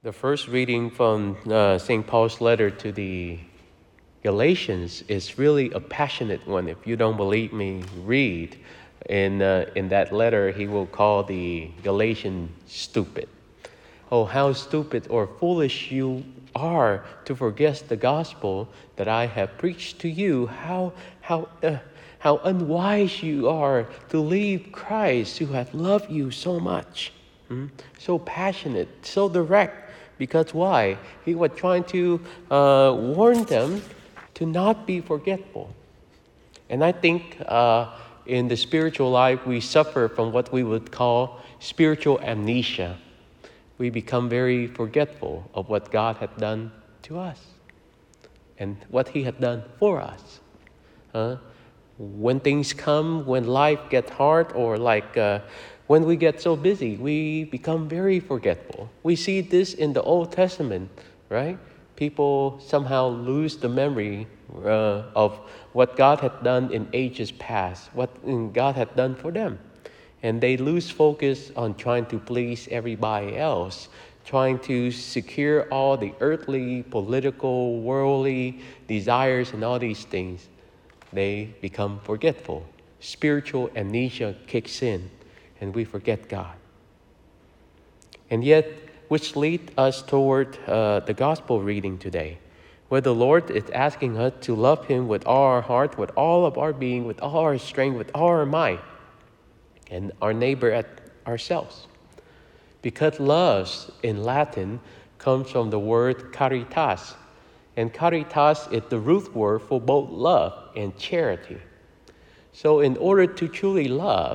The first reading from St. Paul's letter to the Galatians is really a passionate one. If you don't believe me, read. In that letter, he will call the Galatians stupid. Oh, how stupid or foolish you are to forget the gospel that I have preached to you. How unwise you are to leave Christ who hath loved you so much. So passionate, so direct. Because why? He was trying to warn them to not be forgetful. And I think in the spiritual life, we suffer from what we would call spiritual amnesia. We become very forgetful of what God had done to us and what He had done for us. When things come, when life gets hard, or when we get so busy, we become very forgetful. We see this in the Old Testament, right? People somehow lose the memory of what God had done in ages past, what God had done for them. And they lose focus on trying to please everybody else, trying to secure all the earthly, political, worldly desires and all these things. They become forgetful. Spiritual amnesia kicks in, and we forget God. And yet, which leads us toward the gospel reading today, where the Lord is asking us to love Him with all our heart, with all of our being, with all our strength, with all our might, and our neighbor at ourselves. Because love in Latin comes from the word caritas. And caritas is the root word for both love and charity. So in order to truly love,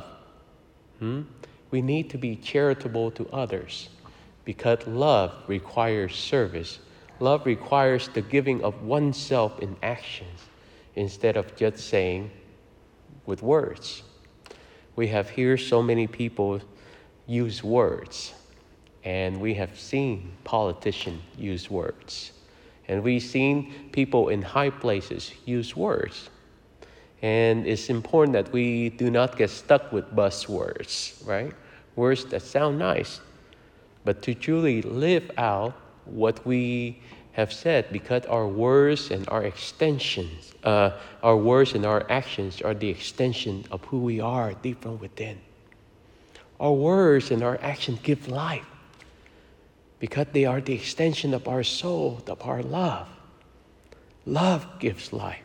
we need to be charitable to others. Because love requires service. Love requires the giving of oneself in actions instead of just saying with words. We have heard so many people use words, and we have seen politicians use words, and we've seen people in high places use words. And it's important that we do not get stuck with buzzwords, right? Words that sound nice, but to truly live out what we have said, because our words and our extensions, our words and our actions are the extension of who we are deep from within. Our words and our actions give life because they are the extension of our soul, of our love. Love gives life.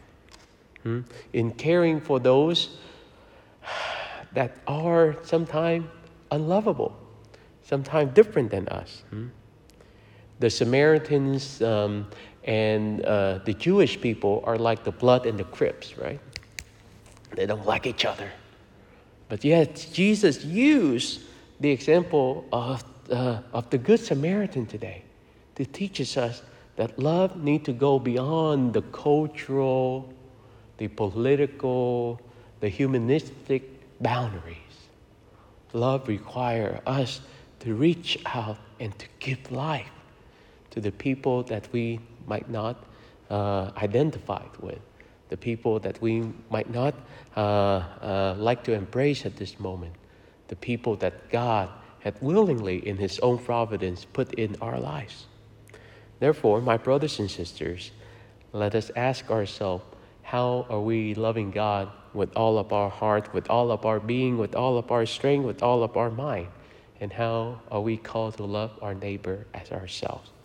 In caring for those that are sometimes unlovable, sometimes different than us. The Samaritans and the Jewish people are like the blood and the Crips, right? They don't like each other. But yet Jesus used the example of the Good Samaritan today to teach us that love needs to go beyond the cultural, the political, the humanistic boundaries. Love requires us to reach out and to give life to the people that we might not identify with, the people that we might not like to embrace at this moment, the people that God had willingly in His own providence put in our lives. Therefore, my brothers and sisters, let us ask ourselves, how are we loving God with all of our heart, with all of our being, with all of our strength, with all of our mind? And how are we called to love our neighbor as ourselves?